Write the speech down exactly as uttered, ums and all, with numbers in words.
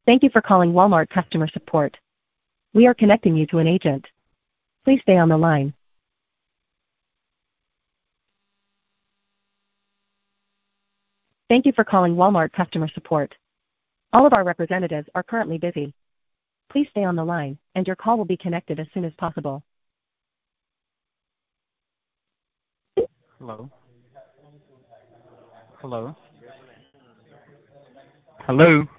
Thank you for calling Walmart customer support. We are connecting you to an agent. Please stay on the line. Thank you for calling Walmart customer support. All of our representatives are currently busy. Please stay on the line, and your call will be connected as soon as possible. Hello? Hello? Hello?